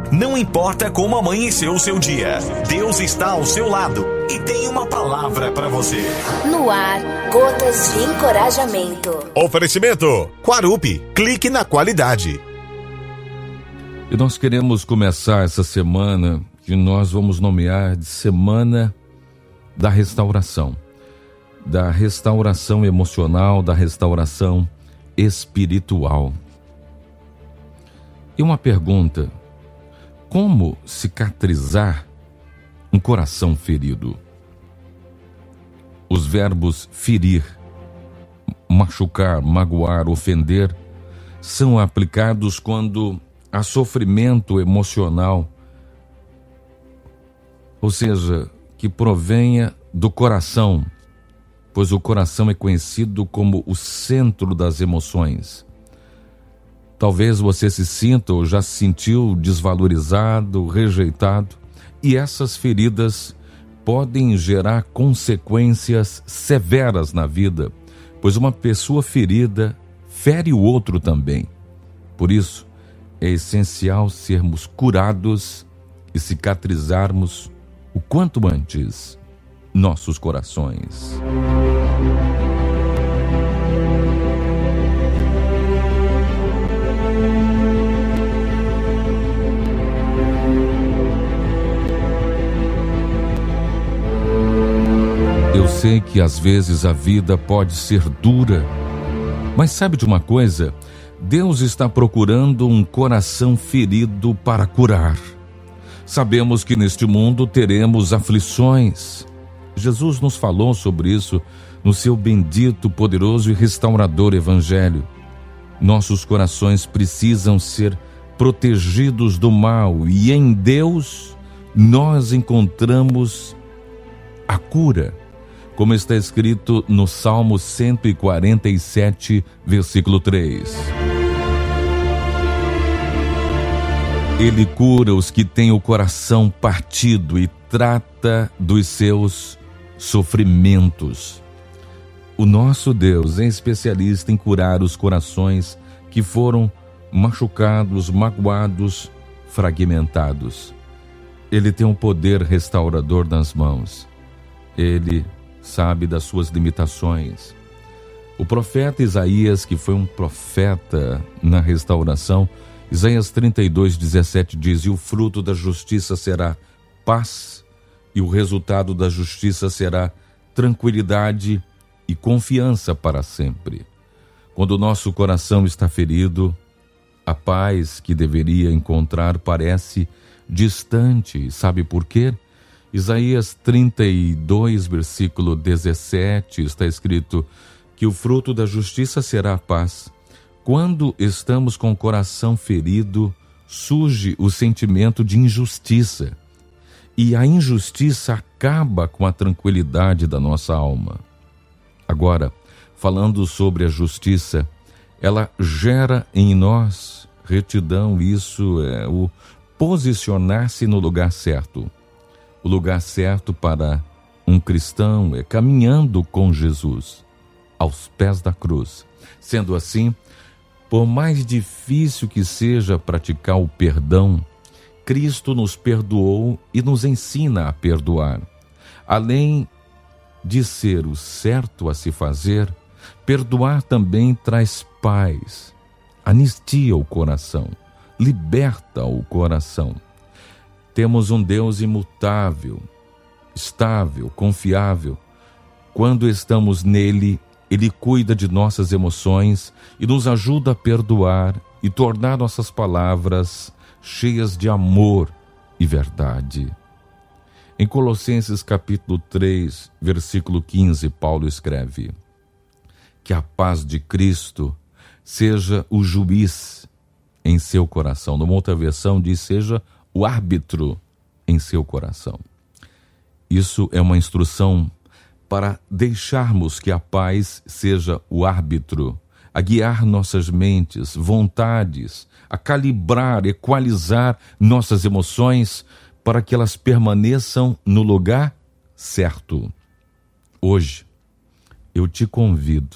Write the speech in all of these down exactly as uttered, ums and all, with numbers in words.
Não importa como amanheceu o seu dia, Deus está ao seu lado e tem uma palavra para você. No ar, Gotas de Encorajamento. Oferecimento Quarupi, clique na qualidade. E nós queremos começar essa semana que nós vamos nomear de Semana da Restauração. Da restauração emocional, da restauração espiritual. E uma pergunta: como cicatrizar um coração ferido? Os verbos ferir, machucar, magoar, ofender são aplicados quando há sofrimento emocional, ou seja, que provenha do coração, pois o coração é conhecido como o centro das emoções. Talvez você se sinta ou já se sentiu desvalorizado, rejeitado, e essas feridas podem gerar consequências severas na vida, pois uma pessoa ferida fere o outro também. Por isso, é essencial sermos curados e cicatrizarmos o quanto antes nossos corações. Eu sei que às vezes a vida pode ser dura, mas sabe de uma coisa? Deus está procurando um coração ferido para curar. Sabemos que neste mundo teremos aflições. Jesus nos falou sobre isso no seu bendito, poderoso e restaurador Evangelho. Nossos corações precisam ser protegidos do mal e em Deus nós encontramos a cura, como está escrito no Salmo cento e quarenta e sete, versículo três. Ele cura os que têm o coração partido e trata dos seus sofrimentos. O nosso Deus é especialista em curar os corações que foram machucados, magoados, fragmentados. Ele tem um poder restaurador nas mãos. Ele sabe das suas limitações. O profeta Isaías, que foi um profeta na restauração, Isaías trinta e dois, dezessete diz: e o fruto da justiça será paz, e o resultado da justiça será tranquilidade e confiança para sempre. Quando o nosso coração está ferido, a paz que deveria encontrar parece distante. Sabe por quê? Isaías trinta e dois, versículo dezessete, está escrito que o fruto da justiça será a paz. Quando estamos com o coração ferido, surge o sentimento de injustiça. E a injustiça acaba com a tranquilidade da nossa alma. Agora, falando sobre a justiça, ela gera em nós retidão. Isso é o posicionar-se no lugar certo. O lugar certo para um cristão é caminhando com Jesus, aos pés da cruz. Sendo assim, por mais difícil que seja praticar o perdão, Cristo nos perdoou e nos ensina a perdoar. Além de ser o certo a se fazer, perdoar também traz paz, anistia o coração, liberta o coração. Temos um Deus imutável, estável, confiável. Quando estamos nele, Ele cuida de nossas emoções e nos ajuda a perdoar e tornar nossas palavras cheias de amor e verdade. Em Colossenses capítulo três, versículo quinze, Paulo escreve: que a paz de Cristo seja o juiz em seu coração. Numa outra versão diz: seja o árbitro em seu coração. Isso é uma instrução para deixarmos que a paz seja o árbitro, a guiar nossas mentes, vontades, a calibrar, equalizar nossas emoções para que elas permaneçam no lugar certo. Hoje, eu te convido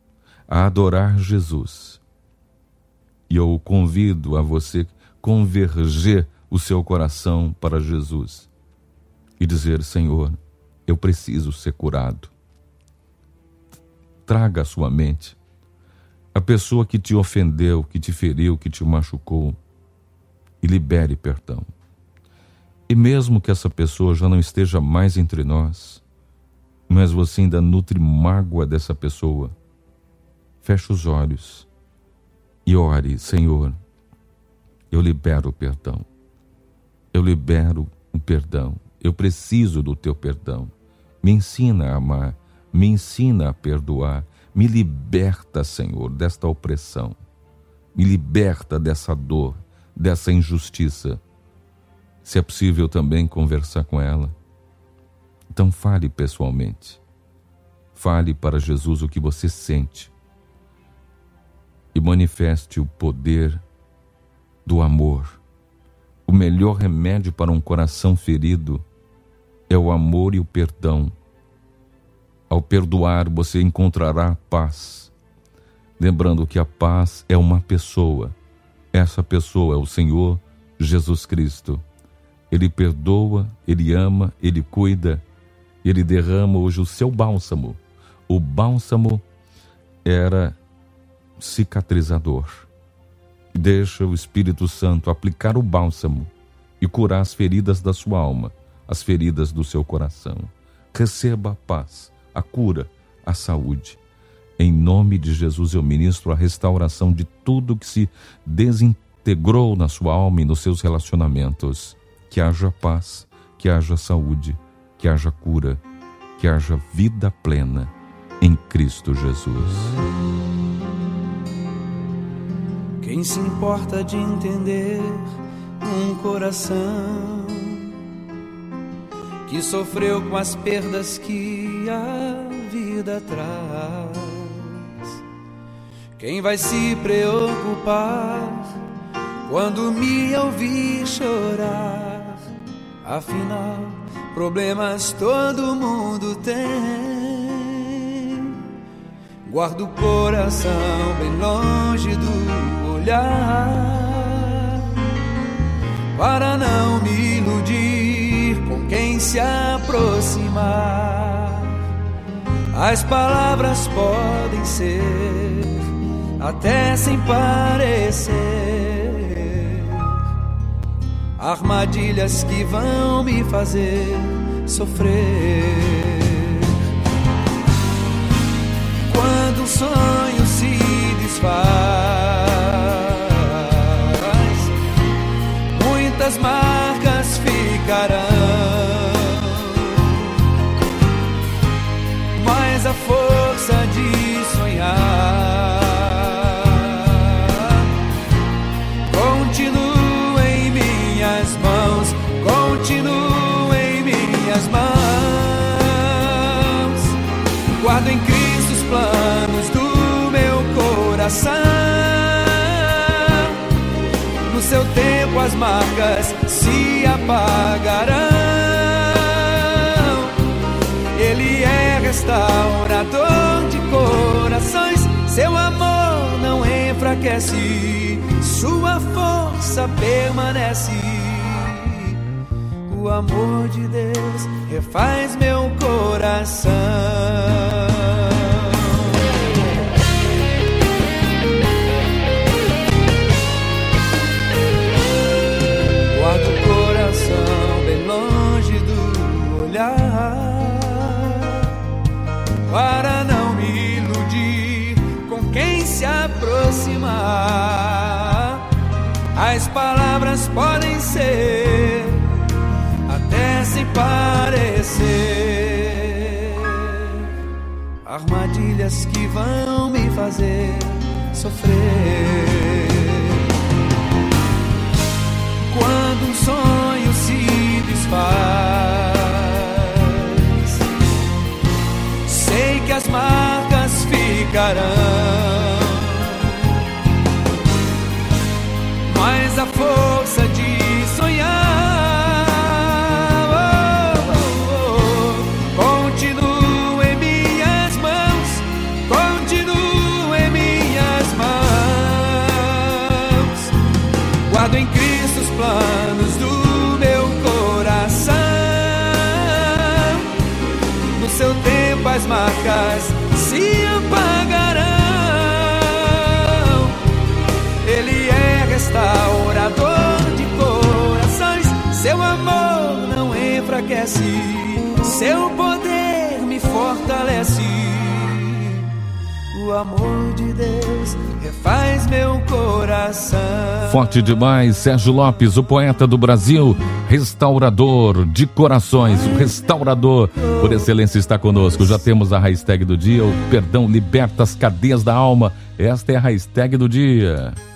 a adorar Jesus. E eu convido a você converger o seu coração para Jesus e dizer: Senhor, eu preciso ser curado. Traga à sua mente a pessoa que te ofendeu, que te feriu, que te machucou, e libere perdão. E mesmo que essa pessoa já não esteja mais entre nós, mas você ainda nutre mágoa dessa pessoa, feche os olhos e ore: Senhor, eu libero o perdão. Eu libero o perdão. Eu preciso do teu perdão. Me ensina a amar, me ensina a perdoar. Me liberta, Senhor, desta opressão. Me liberta dessa dor, dessa injustiça. Se é possível também conversar com ela, então fale pessoalmente. Fale para Jesus o que você sente e manifeste o poder do amor. O melhor remédio para um coração ferido é o amor e o perdão. Ao perdoar, você encontrará paz. Lembrando que a paz é uma pessoa. Essa pessoa é o Senhor Jesus Cristo. Ele perdoa, Ele ama, Ele cuida, Ele derrama hoje o seu bálsamo. O bálsamo era cicatrizador. Deixa o Espírito Santo aplicar o bálsamo e curar as feridas da sua alma, as feridas do seu coração. Receba a paz, a cura, a saúde. Em nome de Jesus eu ministro a restauração de tudo que se desintegrou na sua alma e nos seus relacionamentos. Que haja paz, que haja saúde, que haja cura, que haja vida plena em Cristo Jesus. Quem se importa de entender um coração que sofreu com as perdas que a vida traz? Quem vai se preocupar quando me ouvir chorar? Afinal, problemas todo mundo tem. Guardo o coração bem longe do olhar, para não me iludir com quem se aproximar. As palavras podem ser até sem parecer armadilhas que vão me fazer sofrer. Quando um sonho se desfaz, muitas marcas ficarão, mas a força de sonhar continua em minhas mãos, continua em minhas mãos. Guardo em Cristo os planos do meu coração. No seu tempo as marcas se apagarão. Ele é restaurador de corações. Seu amor não enfraquece, sua força permanece. O amor de Deus refaz meu coração. Guardo o coração bem longe do olhar, para não me iludir com quem se aproximar. As palavras podem ser até sem parecer armadilhas que vão me fazer sofrer. Quando um sonho se desfaz, sei que as marcas ficarão, mas a força de sonhar oh, oh, oh, continua em minhas mãos, continua em minhas mãos. Guardo em Cristo os planos do faíscas se apagarão. Ele é restaurador de corações, seu amor não enfraquece, seu poder me fortalece. O amor de Deus refaz meu coração. Forte demais, Sérgio Lopes, o poeta do Brasil, restaurador de corações, o restaurador por excelência está conosco. Já temos a hashtag do dia, o perdão liberta as cadeias da alma. Esta é a hashtag do dia.